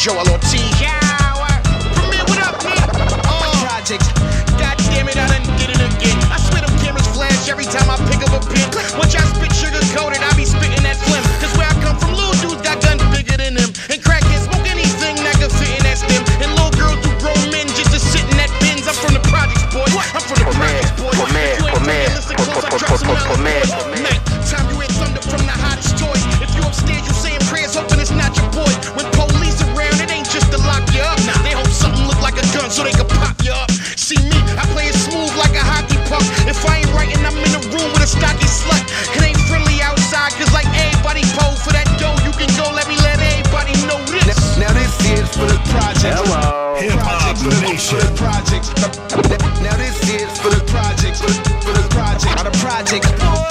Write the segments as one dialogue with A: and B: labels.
A: Joel Ortiz. Premier, what up, man? Projects. God damn it, I done did it again. I swear them cameras flash every time I pick up a pen. Once I spit sugar coated, I be spitting that phlegm. Cause where I come from, little dudes got guns bigger than them. And crackheads smoke anything that can fit in that stem. And little girls do grown men just to sit in that bins. I'm from the projects, boy. I'm from the projects, boy. Time you hear thunder from the hottest toys. If you upstairs, you saying prayers, hoping it's not your boy. When police around, it ain't just to lock you up. They hope something look like a gun so they can pop you up. See me, I play it smooth like a hockey puck. If I ain't writing, I'm in a room with a stocky slut. It ain't friendly outside, cause like everybody pose for that dough. You can go, let me let everybody know this.
B: Now this is for the project.
C: Hello. Hip Hop Nation.
B: Project. Now this is for the project. For the project.
A: On the project.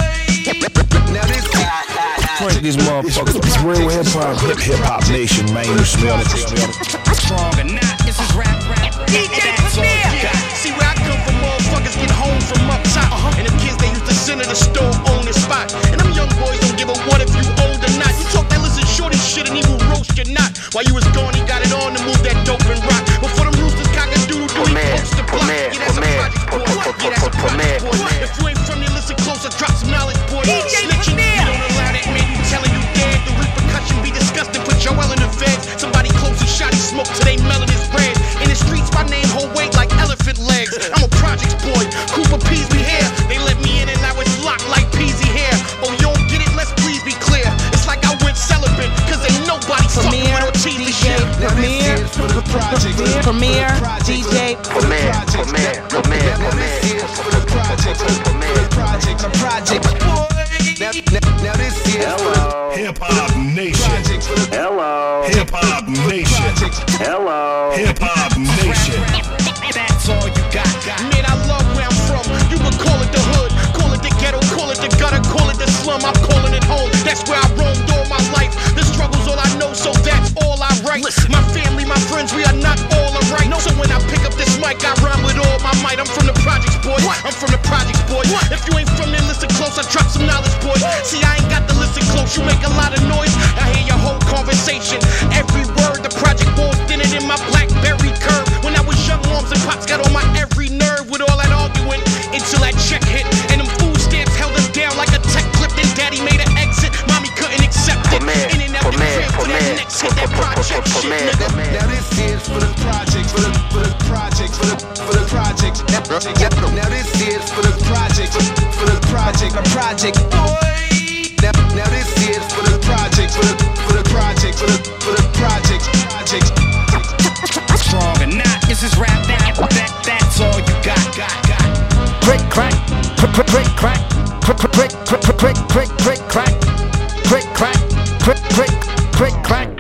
B: Now this is.
C: Crank these motherfuckers. It's real hip hop. Hip Hop Nation, man. You smell it.
A: Strong or not, this is rap.
D: DJ Premier.
A: See where I come from, motherfuckers get home from up top. And the kids, they used to center the store on this spot. And them young boys don't give a what if you old or not. You talk that listen shorty shit and he will roast you not. While you was gone, he got it on to move that dope and rock. Before them roosters cock-a-doodle do, he post the block. Yeah, that's a project boy. Yeah, that's a project boy. If you ain't from there, listen closer, drop some knowledge, boy.
D: DJ
A: Snitching,
D: Premier.
A: you don't allow that man, you telling you dead. The repercussion be disgusting, put Joel in the feds. Somebody close and shot, he smoke till they melon his bread. In the streets, my name hold weight like elephant legs. I'm a projects boy, Cooper Peasy here. They let me in and I was locked like Peasy hair. Oh, you don't get it? Let's please be clear. It's like I went celibate, cause ain't nobody fucking with Ortiz this year.
B: Premier. For the project.
D: Premier. DJ.
B: Premier. For the project. For the project.
A: The project.
B: Now this is.
C: Hello. Hip Hop Nation. Hello. Hip Hop Nation. Hello. Hip Hop Nation.
A: That's all you got. Man, I love where I'm from. You would call it the hood, call it the ghetto, call it the gutter, call it the slum. I'm calling it home. That's where I roamed all my life. The struggle's all I know, so that's all I write. My family, my friends, we are not all alright. So when I pick up this mic, I rhyme with all my might. I'm from the projects, boy. I'm from the projects, boy. If you ain't from there, listen close. I drop some knowledge, boy. See, I ain't got to listen close. You make a lot of noise. I hear your whole conversation. Every word, the project walls did it in my BlackBerry curve. When I was young, moms and pops got on my every nerve with all that arguing until that check hit. And them food stamps held us down like a tech clip. Then daddy made an exit. Mommy couldn't accept it. In and out the crib for that next hit, that project shit, nigga.
B: Now this is for the project. For the project. For the project. Now this is for the project. For the project.
A: The project.
B: Now this is for the project. For the project. For the project.
A: Strong or not, this is rap. That's all you got.
C: Crick crack. Crick crack. Crick crack. Crick crack. Crick crack.